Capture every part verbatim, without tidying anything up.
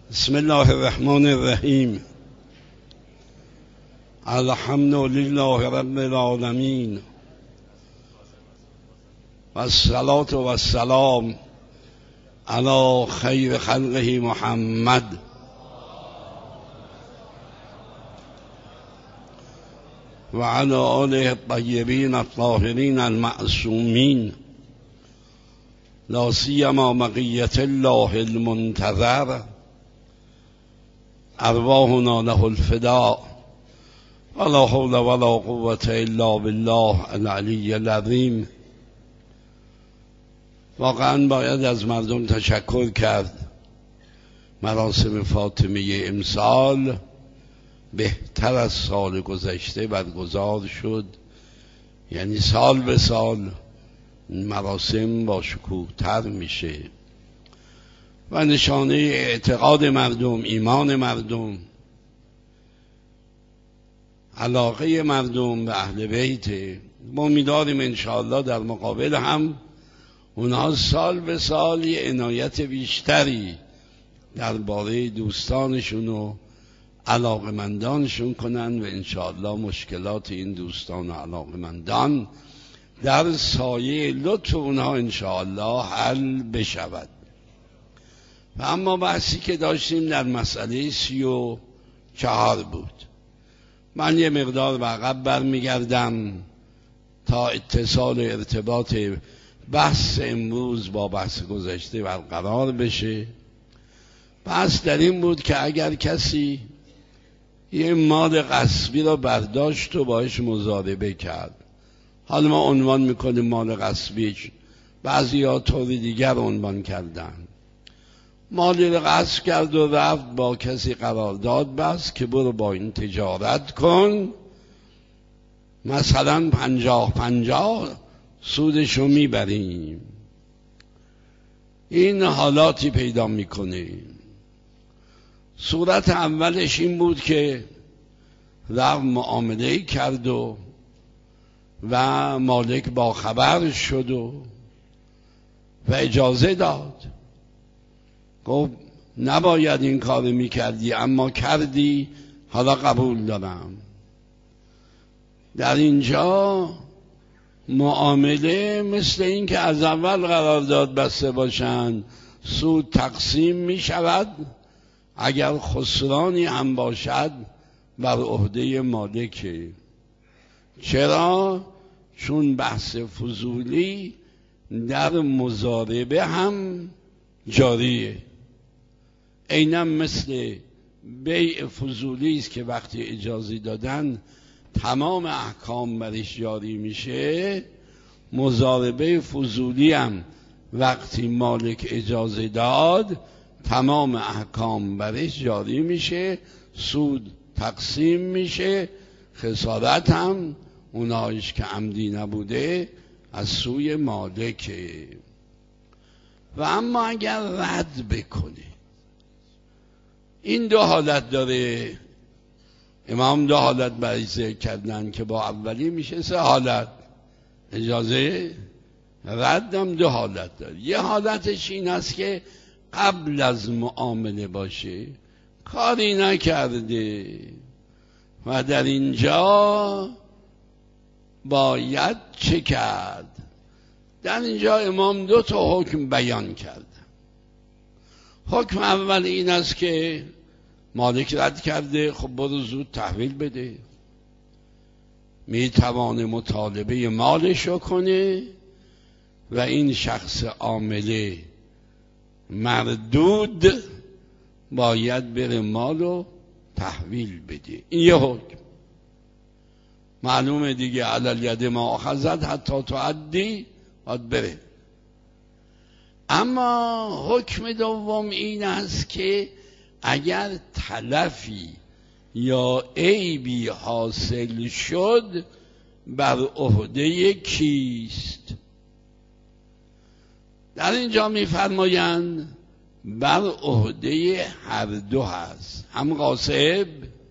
بسم الله الرحمن الرحیم. الحمد لله رب العالمین و الصلاة و السلام علی خیر خلقه محمد و علی آله الطیبین الطاهرین المعصومین، لا سیما بقیة الله المنتظر، ارواحنا له الفداء، ولا حول ولا قوة الا بالله العلی العظیم. واقعا باید از مردم تشکر کرد. مراسم فاطمیه امسال بهتر از سال گذشته برگزار شد، یعنی سال به سال مراسم با شکوه‌تر میشه و نشانه اعتقاد مردم، ایمان مردم، علاقه مردم به اهل بیت. ما امیدواریم انشاءالله در مقابل هم اونها سال به سال یه عنایت بیشتری درباره دوستانشون و علاقمندانشون کنن و انشاءالله مشکلات این دوستان و علاقمندان در سایه لطف اونها انشاءالله حل بشود. و اما بحثی که داشتیم در مسئله سی و چهار بود. من یه مقدار به عقب برمیگردم تا اتصال ارتباط بحث امروز با بحث گذشته برقرار بشه. بحث در این بود که اگر کسی یه مال غصبی را برداشت و باش مضاربه کرد، حالا ما عنوان میکنیم مال غصبی، بعضی ها طور دیگر عنوان کردن، مالی را غصب کرد و رفت با کسی قرارداد بست که برو با این تجارت کن، مثلا پنجاه پنجاه سودشو میبریم. این حالاتی پیدا میکنه. صورت اولش این بود که رفت معامله کرد و و مالک با خبر شد و و اجازه داد، گفت نباید این کار میکردی اما کردی، حالا قبول دارم. در اینجا معامله مثل این که از اول قرارداد بسته باشند، سود تقسیم می شود، اگر خسرانی هم باشد بر عهده مالکه. چرا؟ چون بحث فضولی در مضاربه هم جاریه. عیناً مثل بیع فضولی است که وقتی اجازه دادن تمام احکام برش جاری میشه، مضاربه فضولی هم وقتی مالک اجازه داد تمام احکام برش جاری میشه، سود تقسیم میشه، خسارت هم اونایش که عمدی نبوده از سوی مالکه. و اما اگر رد بکنه، این دو حالت داره. امام دو حالت برای ذکر کردن که با اولی میشه سه حالت. اجازه ردم دو حالت داره. یه حالتش این است که قبل از معامله باشه، کاری نکرده و در اینجا باید چه کرد؟ در اینجا امام دو تا حکم بیان کرد. حکم اول این است که مالک رد کرده، خب برو زود تحویل بده. میتوانه مطالبه مالشو کنه و این شخص عامله مردود باید بره مالو تحویل بده. این یه حکم. معلومه دیگه، علل ید ما اخذت حتی تعدی باید بره. اما حکم دوم این است که اگر تلفی یا عیبی حاصل شد بر عهده کیست؟ در اینجا میفرمایند بر عهده هر دو هست، هم غاصب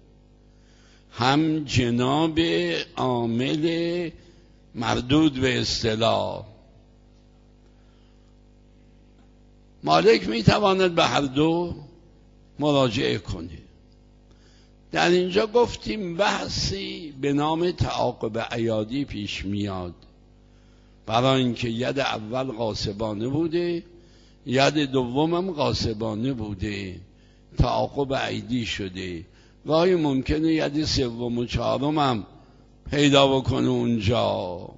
هم جناب عامل مردود به اصطلاح. مالک میتواند به هر دو مراجعه کنه. در اینجا گفتیم بحثی به نام تعاقب ایادی پیش میاد، برای اینکه ید اول غاصبانه بوده، ید دومم غاصبانه بوده، تعاقب ایدی شده، گاهی ممکنه ید سوم و چهارم هم پیدا بکنه اونجا.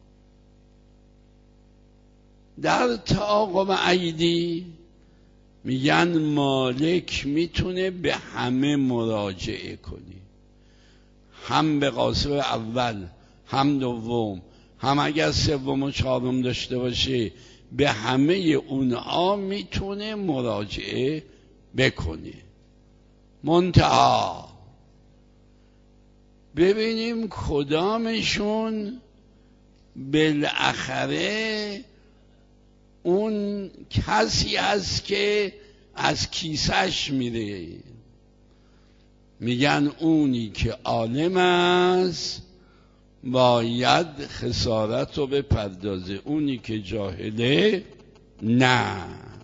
در تعاقب ایدی میگن مالک میتونه به همه مراجعه کنه، هم به غاصب اول، هم دوم، هم اگر سوم و چهارم داشته باشه به همه اونها میتونه مراجعه بکنه. منتها ببینیم کدامشون بالاخره اون کسی هست که از کیسش میره. میگن اونی که عالم است باید خسارت رو بپردازه، اونی که جاهله نه.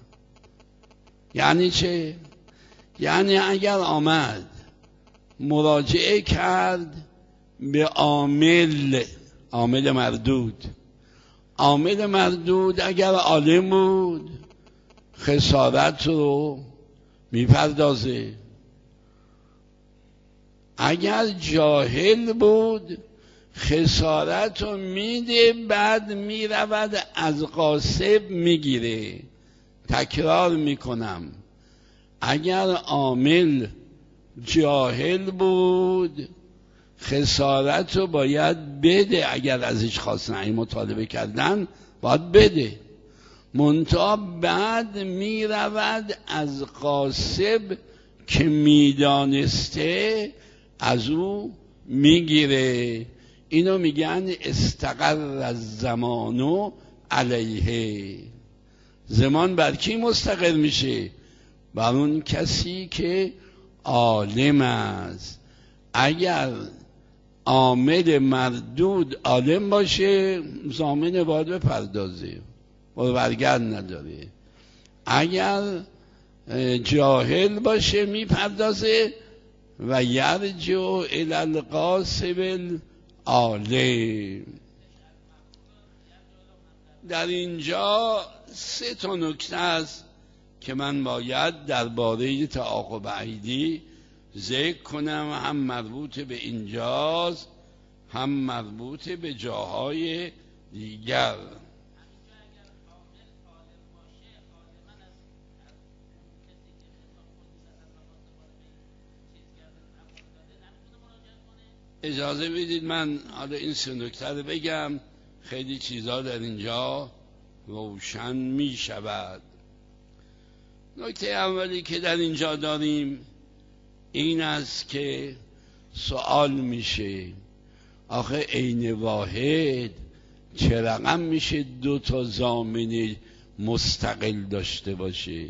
یعنی چه؟ یعنی اگر آمد مراجعه کرد به عامل، عامل مردود، عامل مردود اگر عالم بود خسارت رو میپردازه، اگر جاهل بود خسارت رو میده، بعد میرود از غاصب میگیره. تکرار میکنم، اگر عامل جاهل بود خسارت رو باید بده، اگر ازش خواستن این مطالبه کردن باید بده، منتها بعد میرود از غاصب که میدانسته از او میگیره. اینو میگن استقر از زمانو علیه. زمان بر کی مستقر میشه؟ بر اون کسی که عالم است. اگر عامل مردود عالم باشه ضامن باید بپردازه، برگرد نداره. اگر جاهل باشه میپردازه و یرجع الی الغاصب العالم. در اینجا سه تا نکته است که من باید درباره تعاقب ایدی ذکر کنم، هم مربوط به اینجاست هم مربوط به جاهای دیگر. اجازه بدید من حالا این سه نکته رو بگم، خیلی چیزا در اینجا روشن می شود. نکته اولی که در اینجا داریم این است که سوال میشه آخه عین واحد چه رقم میشه دو تا ضامن مستقل داشته باشه،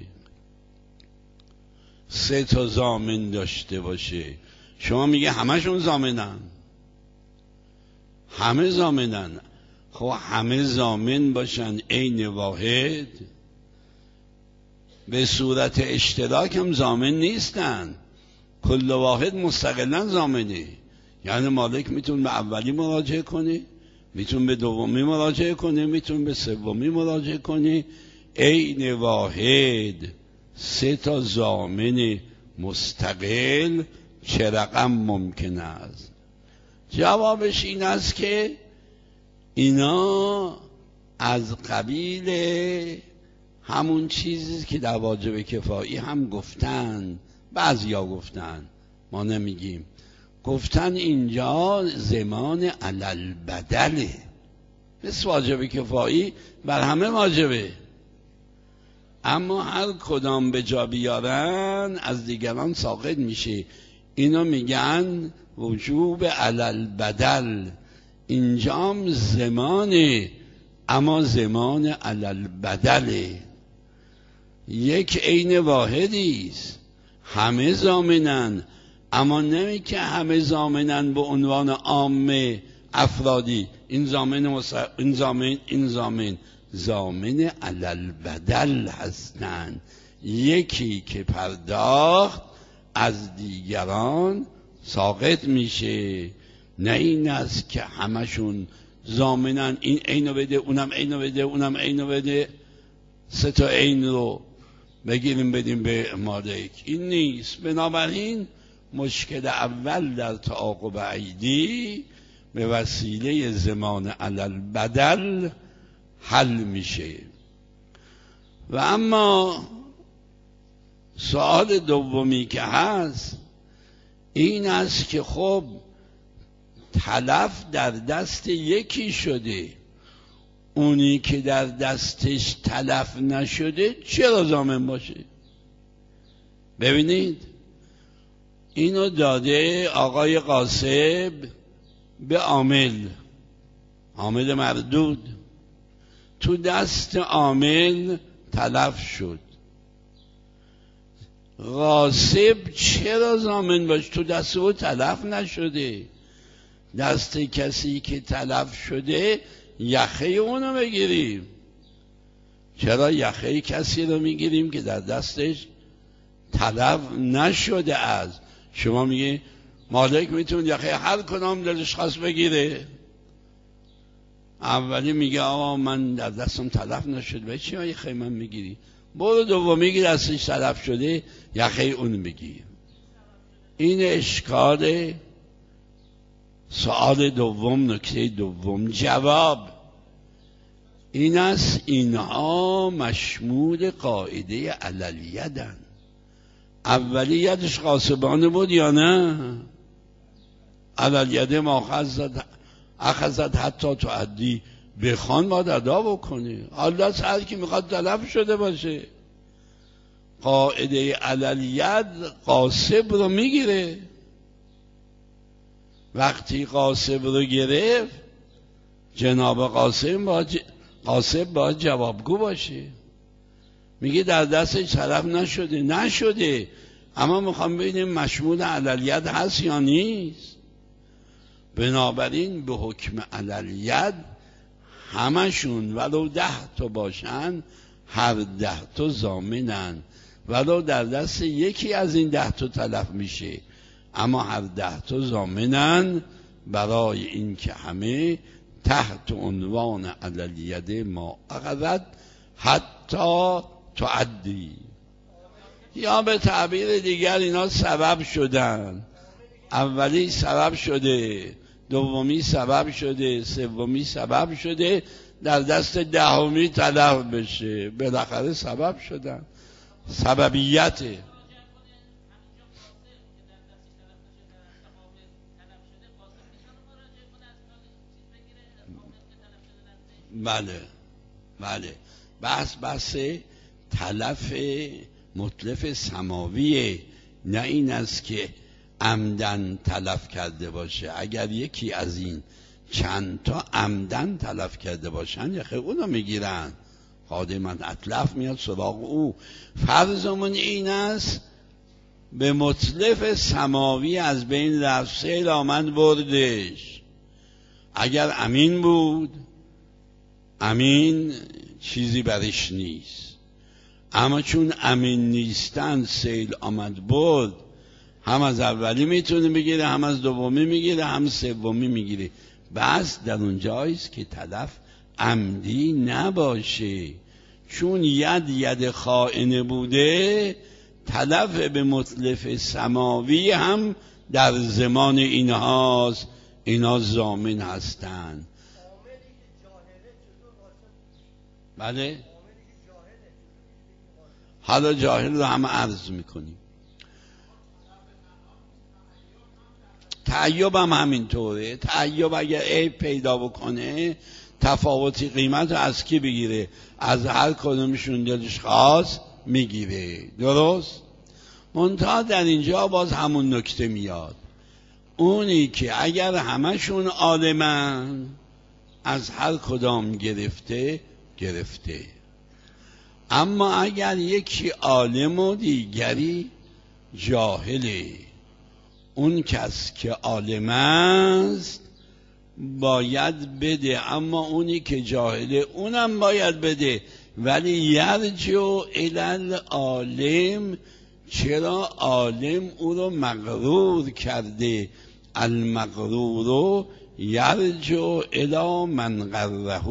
سه تا ضامن داشته باشه؟ شما میگه همشون ضامنن، همه ضامنن. خب همه ضامن باشن عین واحد به صورت اشتراک هم ضامن نیستن، کل واحد مستقلا ضامنه. یعنی مالک میتونه به اولی مراجعه کنه، میتونه به دومی مراجعه کنه، میتونه به سومی مراجعه کنه. عین واحد سه تا ضامن مستقل چه رقم ممکن است؟ جوابش این است که اینا از قبیل همون چیزی که در واجب کفایی هم گفتن، بعضیا گفتن ما نمیگیم، گفتن اینجا زمان علل بدله، مثل واجب کفایی بر همه واجبه، اما هر کدام به جا بیارن از دیگران ساقط میشه. اینو میگن وجوب علل بدل. اینجام زمانه اما زمان علل بدله، یک عین واحدیست، همه ضامنن، اما نمی که همه ضامنن به عنوان عام افرادی. این ضامن مصر... این ضامن این ضامن ضامن علل بدل هستند، یکی که پرداخت از دیگران ساقط میشه. نه این است که همشون ضامنن این اینو بده اونم اینو بده اونم اینو بده، سه تا عین رو بگیریم بدیم به مالک. این نیست. بنابراین مشکل اول در تعاقب عیدی به وسیله ضمان علی البدل حل میشه. و اما سوال دومی که هست این است که خب تلف در دست یکی شده، اونی که در دستش تلف نشده چرا ضامن باشه؟ ببینید اینو داده آقای قاسب به عامل، عامل مردود، تو دست عامل تلف شد. قاسب چرا ضامن باشه؟ تو دست او تلف نشده، دست کسی که تلف شده یخه اونو بگیریم. چرا یخه کسی رو میگیریم که در دستش تلف نشده؟ از شما میگی مالک میتونه یخه هر کدام دلش خواست بگیره. اولی میگه آقا من در دستم تلف نشده، به چی یخه من میگیری؟ برو دومی که دستش تلف شده یخه اون بگیر. این اشکال سوال دوم. نکته دوم جواب این است اینها مشمول قاعده عللیدن. اولیتش قاسبانه بود یا نه؟ عللیده ما اخذت اخذت حتی تعدی بخوان باید ادا بکنه. حالا هر کی میخواد تلف شده باشه. قاعده عللیت قاسب رو میگیره. وقتی قاسب رو گرفت جناب قاسم با ج... قاسب باید جوابگو باشه. میگه در دستش تلف نشده. نشده، اما میخوام ببینیم مشمول عللیت هست یا نیست. بنابراین به حکم عللیت همشون ولو ده تا باشن هر ده تا ضامنن، ولو در دست یکی از این ده تا تلف میشه، اما هر ده تا ضامنن برای این که همه تحت عنوان عللیت ما اخذت حتی تعدی. یا به تعبیر دیگر اینا سبب شدن. اولی سبب شده، دومی سبب شده، سومی سبب شده، در دست دهمی تلف بشه. بالاخره سبب شدن. سببیته. بله بله بحث بحث تلف مطلف سماویه، نه این است که عمدن تلف کرده باشه. اگر یکی از این چند تا عمدن تلف کرده باشن یخه اونو میگیرن، خادمان اتلف میاد سراغ او. فرضمون این است به مطلف سماوی از بین رفت، سیل آمد بردش. اگر امین بود امین چیزی برش نیست، اما چون امین نیستن سیل آمد برد، هم از اولی میتونه بگیره، هم از دومی میگیره، هم سومی میگیره. بس در اونجاییست که تلف عمدی نباشه. چون ید ید خائنه بوده، تلف به مطلف سماوی هم در زمان اینهاست. اینا ضامن هستن. بله حالا جاهل رو هم عرض میکنیم. تعیب هم همینطوره. تعیب اگر عیب پیدا بکنه تفاوتی قیمت رو از کی بگیره؟ از هر کدومشون دلش خواست میگیره. درست؟ منتها در اینجا باز همون نکته میاد، اونی که اگر همشون عالمن از هر کدام گرفته گرفته، اما اگر یکی عالم و دیگری جاهله، اون کس که عالم است باید بده، اما اونی که جاهله اونم باید بده. ولی یرجو الی عالم، چرا عالم او رو مغرور کرده، المغرور یرجو الی من غره،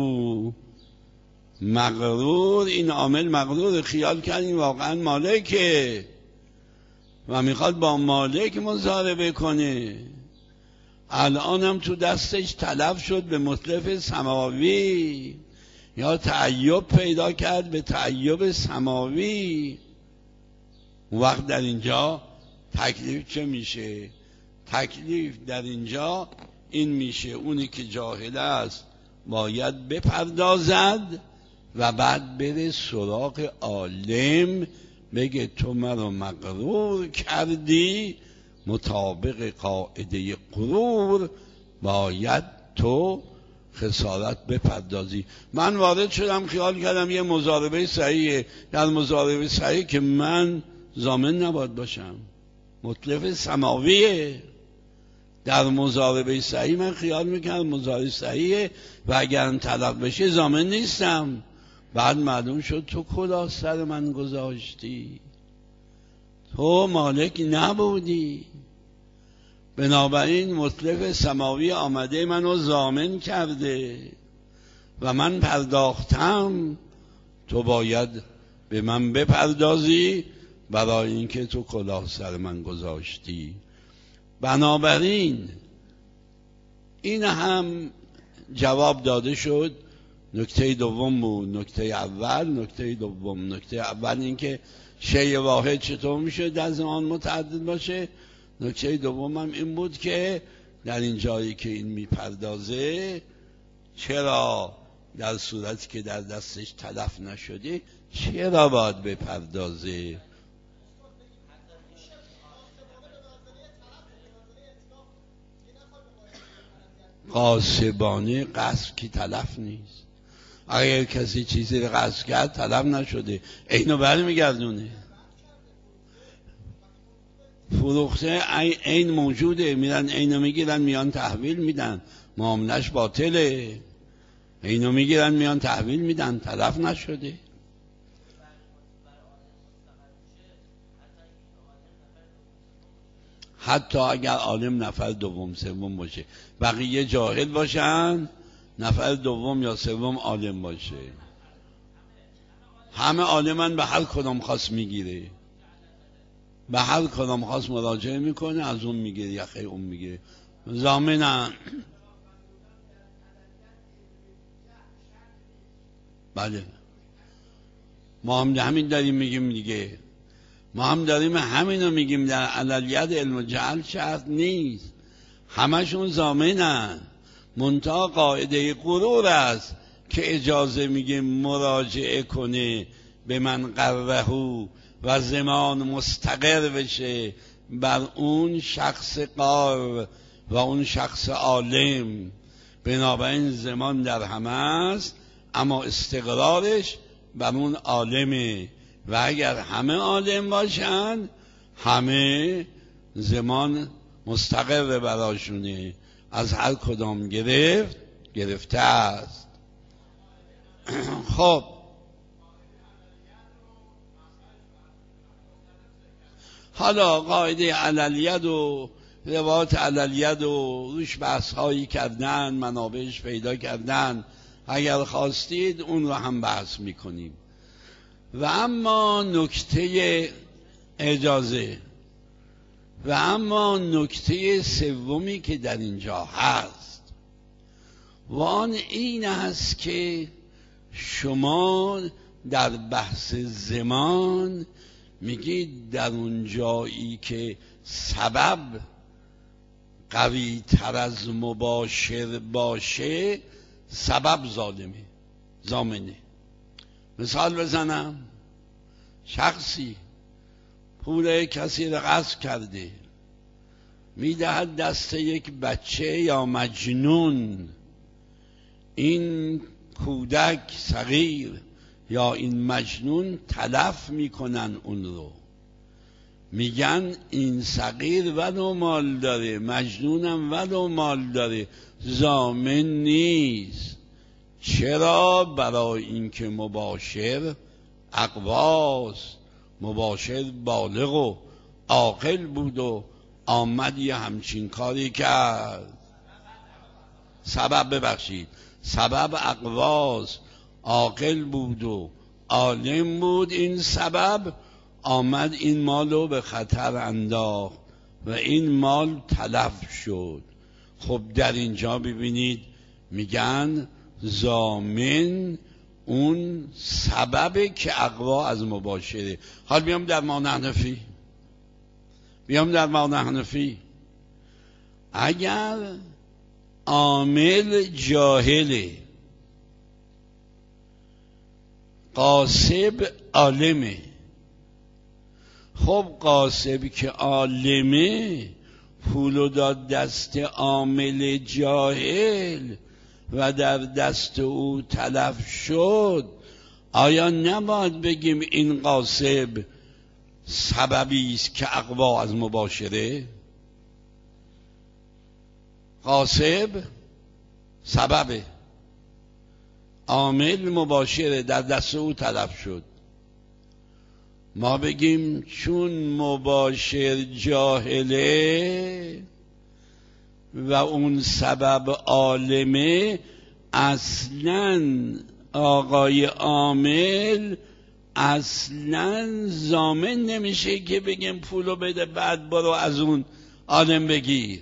مغرور این عامل مغرور خیال کردیم واقعا مالکه و میخواد با مالک مضاربه کنه. الان هم تو دستش تلف شد به مطلف سماوی، یا تعیب پیدا کرد به تعیب سماوی. وقت در اینجا تکلیف چه میشه؟ تکلیف در اینجا این میشه اونی که جاهل است باید بپردازد و بعد بره سراغ عالم بگه تو مرا مغرور کردی، مطابق قاعده غرور باید تو خسارت بپردازی. من وارد شدم خیال کردم یه مضاربه صحیحه، در مضاربه صحیح که من ضامن نباید باشم، مطلف سماویه. در مضاربه صحیح من خیال میکردم مضاربه صحیحه و اگر طلاق بشه ضامن نیستم. بعد معلوم شد تو کلاه سر من گذاشتی، تو مالک نبودی. بنابراین مطلق سماوی آمده منو ضامن کرده و من پرداختم، تو باید به من بپردازی برای اینکه تو کلاه سر من گذاشتی. بنابراین این هم جواب داده شد. نکته دوم بود. نکته اول نکته دوم نکته اول این که شیء واحد چطور میشه در زمان متعدد باشه. نکته دوم هم این بود که در این جایی که این میپردازه چرا در صورتی که در دستش تلف نشده چرا باید بپردازه؟ غاصبانه قصد کی تلف نیست. اگر کسی چیزی رو قصد کرد تلف نشده اینو برمیگردونه. فروخته این موجوده، میرن اینو میگیرن میان تحویل میدن، معاملش باطله. اینو میگیرن میان تحویل میدن، تلف نشده. حتی اگر عالم نفر دوم سوم باشه، بقیه جاهل باشن، نفر دوم یا سوم عالم باشه، همه عالمن به هر کدام خاص میگیره، به هر کدام خاص مراجعه میکنه، از اون میگیره یا خیلی اون میگیره، ضامنن. بله ما هم همین داریم میگیم دیگه، ما هم داریم همینو میگیم. در علالید علم و جهل شرط نیست، همشون ضامنن. منتها قاعده غرور است که اجازه میگه مراجعه کنه به من قرهو و زمان مستقر بشه بر اون شخص قار و اون شخص عالم. بنابراین زمان در همه است اما استقرارش بر اون عالمه و اگر همه عالم باشن همه زمان مستقر براشونه، از هر کدام گرفت گرفته است. خب حالا قاعده علالید و روایت علالید و روش بحث هایی کردن، منابعش پیدا کردن، اگر خواستید اون رو هم بحث میکنیم. و اما نکته اجازه و اما نکته سومی که در اینجا هست و آن این است که شما در بحث زمان میگید در اون جایی که سبب قوی تر از مباشر باشه سبب ظالمه ضامنه. مثال بزنم، شخصی پول کسی را غصب کرده میدهد دست یک بچه یا مجنون، این کودک صغیر یا این مجنون تلف میکنن اون رو، میگن این صغیر ولو مال داره، مجنونم ولو مال داره، ضامن نیست. چرا؟ برای اینکه مباشر اقواست، مباشر بالغ و عاقل بود و آمد یه همچین کاری کرد. سبب ببخشید سبب اقواست، عاقل بود و عالم بود. این سبب آمد این مالو به خطر انداخت و این مال تلف شد. خب در اینجا ببینید میگن ضامن اون سببه که اقوا از مباشره. حال بیام در معنی حنفی بیام در معنی حنفی اگر عامل جاهله، قاسب عالمه، خب قاسب که عالمه پولو داد دست عامل جاهل و در دست او تلف شد، آیا نباید بگیم این قاسب سببی است که اقوا از مباشره؟ قاسب سببه، عامل مباشره، در دست او تلف شد. ما بگیم چون مباشر جاهله و اون سبب عالمه، اصلاً آقای عامل اصلاً ضامن نمیشه که بگیم پولو بده بعد برو از اون عالم بگیر.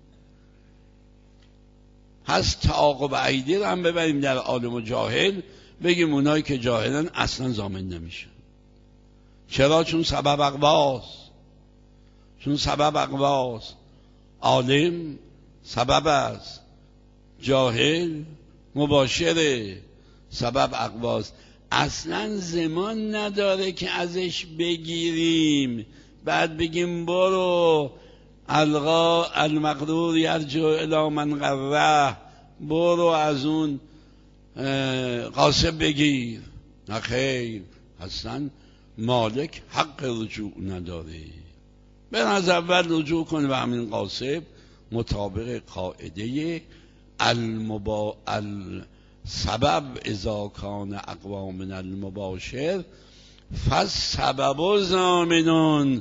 هست تعاقب عیدی رو هم ببریم در عالم و جاهل، بگیم اونایی که جاهلن اصلاً ضامن نمیشه. چرا؟ چون سبب اقواست، چون سبب اقواست. عالم سبب است، جاهل مباشره، سبب اقواست. اصلا زمان نداره که ازش بگیریم بعد بگیم برو القا المقدور یرجع الی من قره، برو از اون قاسب بگیر. نه خیر، اصلا مالک حق رجوع نداره. به از اول رجوع کنه و همین قاسب مطابق قاعده المبا السبب اذا کان اقوا من المباشر فالسبب ضامن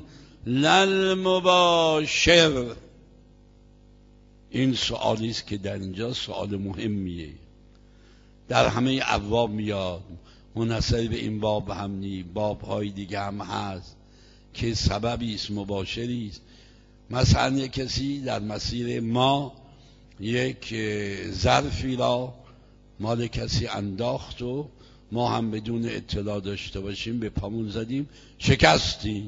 للمباشر. این سوالی است که در اینجا سوال مهمیه، در همه ابواب میاد، منحصر به این باب هم نی، باب های دیگه هم هست که سببی است، مباشری است. مثلا یک کسی در مسیر ما یک ظرفی را مال کسی انداخت و ما هم بدون اطلاع داشته باشیم به پامون زدیم شکستیم،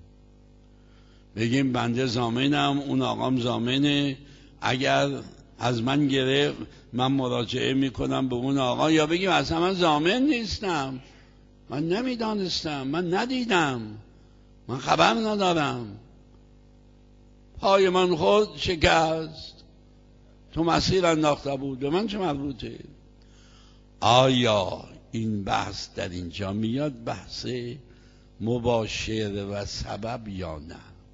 بگیم بنده ضامنم، اون آقام ضامنه، اگر از من گرفت من مراجعه میکنم به اون آقا، یا بگیم اصلا من ضامن نیستم، من نمیدانستم، من ندیدم، من خبر ندارم، پای من خود شکست، تو مسیر انداخته بود، به من چه مربوطه؟ آیا این بحث در اینجا میاد بحث مباشر و سبب یا نه؟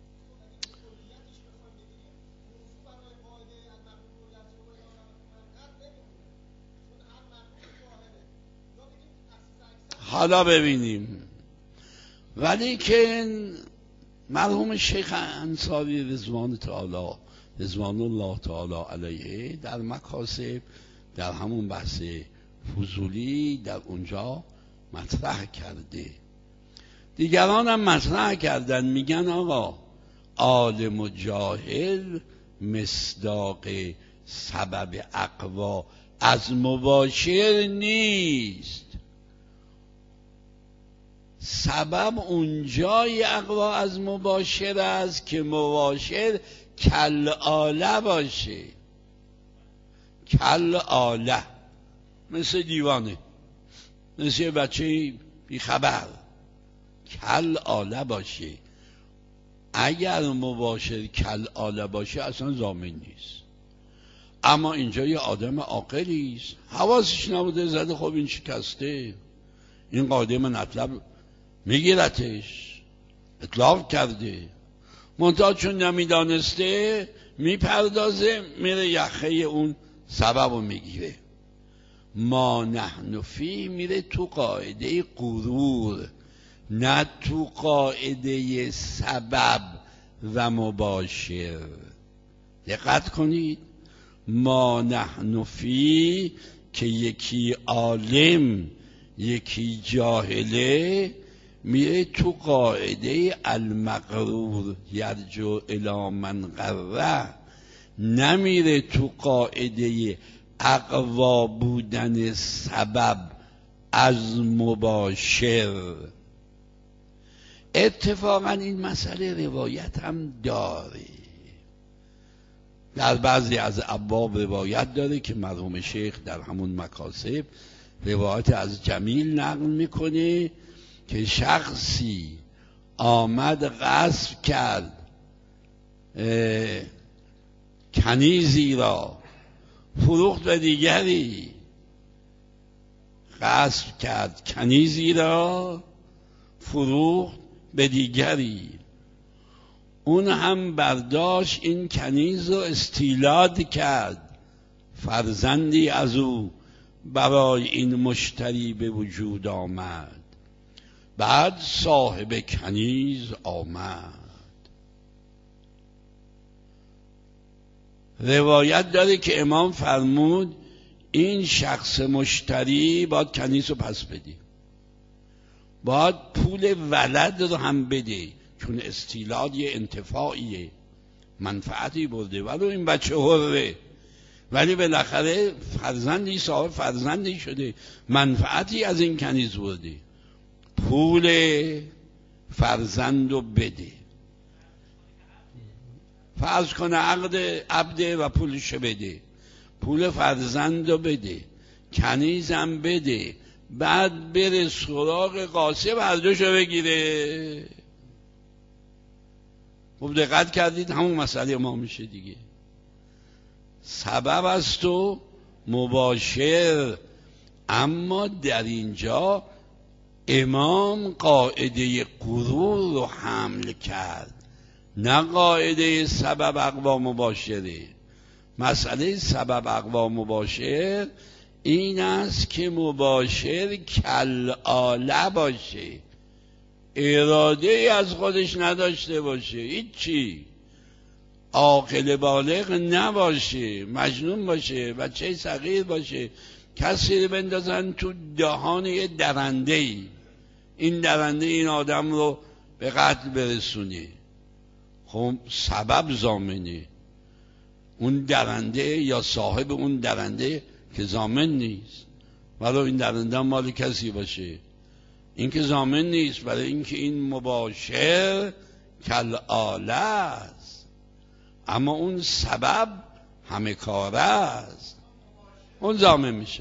حالا ببینیم. ولی که مرحوم شیخ انصاری رضوان تعالی رضوان الله تعالی علیه در مکاسب، در همون بحث فضولی در اونجا مطرح کرده، دیگران هم مطرح کردن، میگن آقا عالم و جاهل مصداق سبب اقوا از مباشر نیست، سبب اونجای اقوا از مباشر است که مباشر کل آله باشه، کل آله، مثل دیوانه، مثل بچه بی خبر، کل آله باشه. اگر مباشر کل آله باشه اصلا ضامن نیست. اما اینجا یه آدم عاقلی است، حواسش نبوده، زده خب این شکسته، این قاعده مطلب میگیرتش، اطلاق کرده، منتها چون نمیدانسته میپردازه، میره یخه اون سبب رو میگیره. ما نحن فی میره تو قاعده غرور، نه تو قاعده سبب و مباشر. دقت کنید، ما نحن فی که یکی عالم یکی جاهله، میره تو قاعده المغرور یرجو الی من غره، نمیره تو قاعده اقوا بودن سبب از مباشر. اتفاقا این مسئله روایت هم داره، در بعضی از ابواب روایت داره که مرحوم شیخ در همون مکاسب روایت از جمیل نقل میکنه که شخصی آمد غصب کرد کنیزی را، فروخت به دیگری. غصب کرد کنیزی را، فروخت به دیگری. اون هم برداشت این کنیز رو استیلاد کرد، فرزندی از او برای این مشتری به وجود آمد. بعد صاحب کنیز آمد. روایت داره که امام فرمود این شخص مشتری باید کنیز رو پس بده، باید پول ولد رو هم بده، چون استیلاد یه انتفاعیه، منفعتی برده، ولو این بچه حره، ولی بالاخره فرزندی صاحب فرزندی شده، منفعتی از این کنیز برده، پول فرزند رو بده. فرض کنه عقد عبده و پولش بده، پول فرزند رو بده، کنیزم بده، بعد بره سراغ قاسب هر دوشو بگیره. خب دقت کردید همون مسئله ما میشه دیگه. سبب است و مباشر. اما در اینجا امام قاعده غرور رو حمل کرد، نه قاعده سبب اقوا مباشره. مسئله سبب اقوا مباشر این است که مباشر کالآله باشه، اراده ای از خودش نداشته باشه، هیچی، عاقل بالغ نباشه، مجنون باشه، بچه صغیر باشه، کسی رو بندازن تو دهان یه درنده ای، این درنده این آدم رو به قتل برسونه. خب سبب ضامنه، اون درنده یا صاحب اون درنده که ضامن نیست، ولی این درنده مال کسی باشه، این که ضامن نیست، برای اینکه این مباشر کالآله است. اما اون سبب همه کاره است، اون ضامن میشه.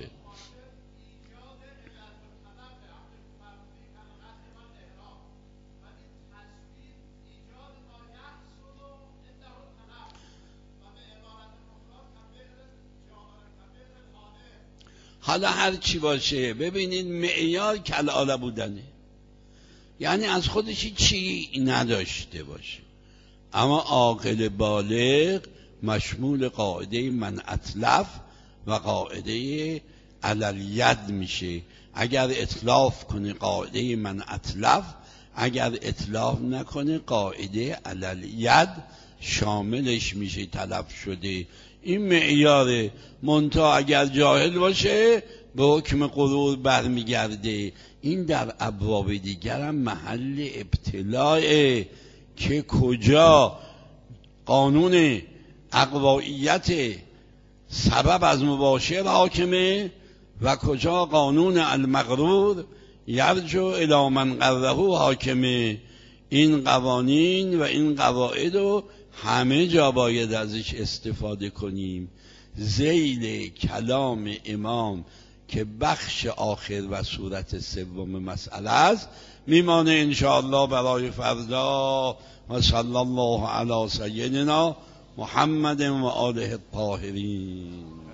حالا هر چی باشه، ببینید معیار کالآله بودنه، یعنی از خودش چی نداشته باشه. اما عاقل بالغ مشمول قاعده من اتلف و قاعده علالید میشه. اگر اتلاف کنه قاعده من اتلف، اگر اتلاف نکنه قاعده علالید شاملش میشه، تلف شده. این معیاره. منتها اگر جاهل باشه به حکم غرور برمیگرده. این در ابواب دیگر هم محل ابتلاء که کجا قانون اقوائیت سبب از مباشر حاکمه و کجا قانون المغرور یرجو الی من غره حاکمه. این قوانین و این قواعد رو همه جا باید ازش استفاده کنیم. ذیل کلام امام که بخش آخر و صورت سوم مسئله است میمانه انشاءالله برای فردا. و صلی الله علی سیدنا محمد و آله الطاهرین.